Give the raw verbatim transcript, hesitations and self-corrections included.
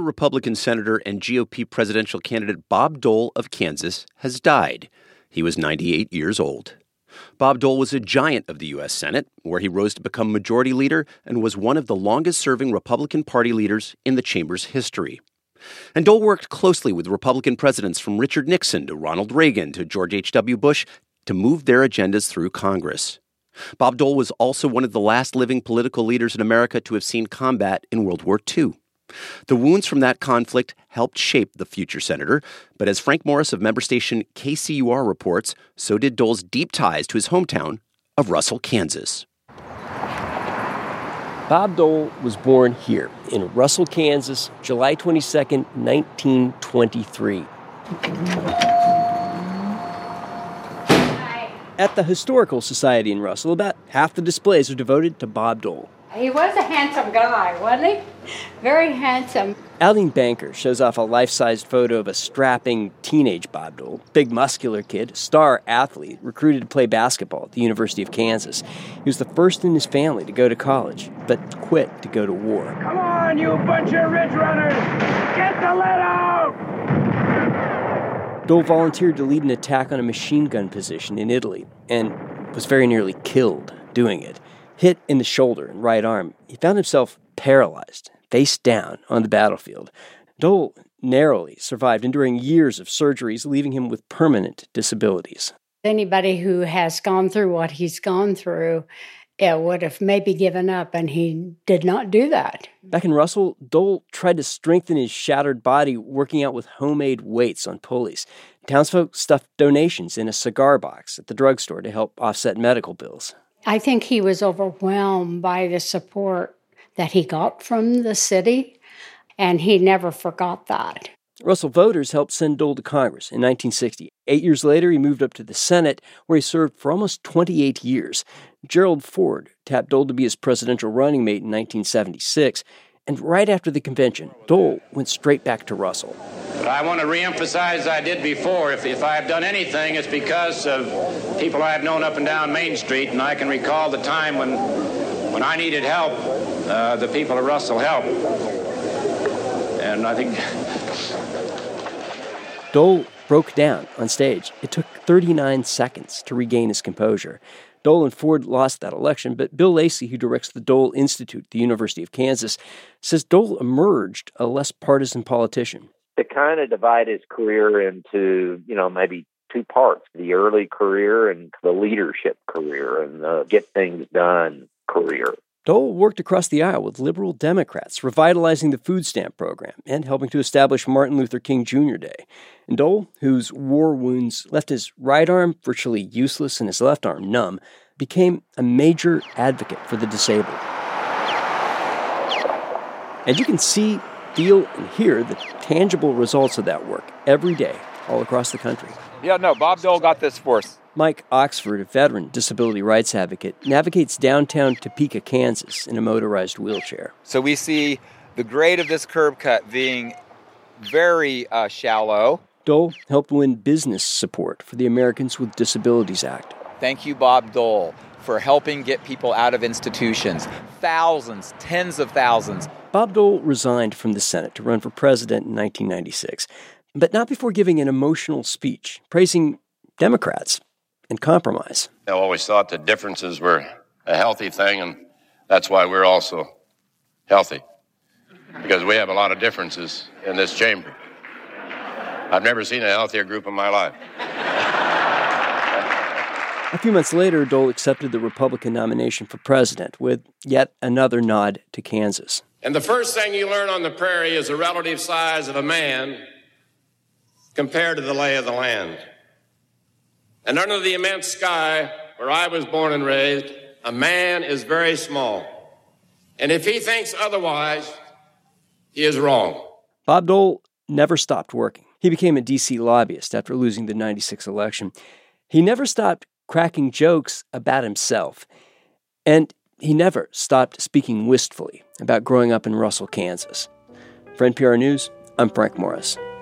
Republican Senator and G O P presidential candidate Bob Dole of Kansas has died. He was ninety-eight years old. Bob Dole was a giant of the U S Senate, where he rose to become majority leader and was one of the longest-serving Republican Party leaders in the chamber's history. And Dole worked closely with Republican presidents from Richard Nixon to Ronald Reagan to George H W. Bush to move their agendas through Congress. Bob Dole was also one of the last living political leaders in America to have seen combat in World War Two. The wounds from that conflict helped shape the future senator, but as Frank Morris of member station K C U R reports, so did Dole's deep ties to his hometown of Russell, Kansas. Bob Dole was born here in Russell, Kansas, July twenty-second, nineteen twenty-three. At the Historical Society in Russell, about half the displays are devoted to Bob Dole. He was a handsome guy, wasn't he? Very handsome. Aldine Banker shows off a life-sized photo of a strapping teenage Bob Dole, big muscular kid, star athlete, recruited to play basketball at the University of Kansas. He was the first in his family to go to college, but quit to go to war. Come on, you bunch of ridge runners! Get the lead out! Dole volunteered to lead an attack on a machine gun position in Italy and was very nearly killed doing it. Hit in the shoulder and right arm, he found himself paralyzed, face down on the battlefield. Dole narrowly survived, enduring years of surgeries, leaving him with permanent disabilities. Anybody who has gone through what he's gone through it would have maybe given up, and he did not do that. Back in Russell, Dole tried to strengthen his shattered body working out with homemade weights on pulleys. Townsfolk stuffed donations in a cigar box at the drugstore to help offset medical bills. I think he was overwhelmed by the support that he got from the city, and he never forgot that. Russell voters helped send Dole to Congress in nineteen sixty. Eight years later, he moved up to the Senate, where he served for almost twenty-eight years. Gerald Ford tapped Dole to be his presidential running mate in nineteen seventy-six, and right after the convention, Dole went straight back to Russell. But I want to reemphasize, as I did before, if, if I have done anything, it's because of people I have known up and down Main Street, and I can recall the time when, when I needed help, uh, the people of Russell helped. And I think... Dole broke down on stage. It took thirty-nine seconds to regain his composure. Dole and Ford lost that election, but Bill Lacey, who directs the Dole Institute at the University of Kansas, says Dole emerged a less partisan politician. To kind of divide his career into, you know, maybe two parts, the early career and the leadership career and the get things done career. Dole worked across the aisle with liberal Democrats, revitalizing the food stamp program and helping to establish Martin Luther King Junior Day. And Dole, whose war wounds left his right arm virtually useless and his left arm numb, became a major advocate for the disabled. And you can see, feel, and hear the tangible results of that work every day all across the country. Yeah, no, Bob Dole got this for us. Mike Oxford, a veteran disability rights advocate, navigates downtown Topeka, Kansas in a motorized wheelchair. So we see the grade of this curb cut being very uh, shallow. Dole helped win business support for the Americans with Disabilities Act. Thank you, Bob Dole, for helping get people out of institutions. Thousands, tens of thousands. Bob Dole resigned from the Senate to run for president in nineteen ninety-six, but not before giving an emotional speech praising Democrats and compromise. I always thought that differences were a healthy thing, and that's why we're also healthy, because we have a lot of differences in this chamber. I've never seen a healthier group in my life. A few months later, Dole accepted the Republican nomination for president with yet another nod to Kansas. And the first thing you learn on the prairie is the relative size of a man compared to the lay of the land. And under the immense sky where I was born and raised, a man is very small. And if he thinks otherwise, he is wrong. Bob Dole never stopped working. He became a D C lobbyist after losing the ninety-six election. He never stopped cracking jokes about himself. And he never stopped speaking wistfully about growing up in Russell, Kansas. For N P R News, I'm Frank Morris.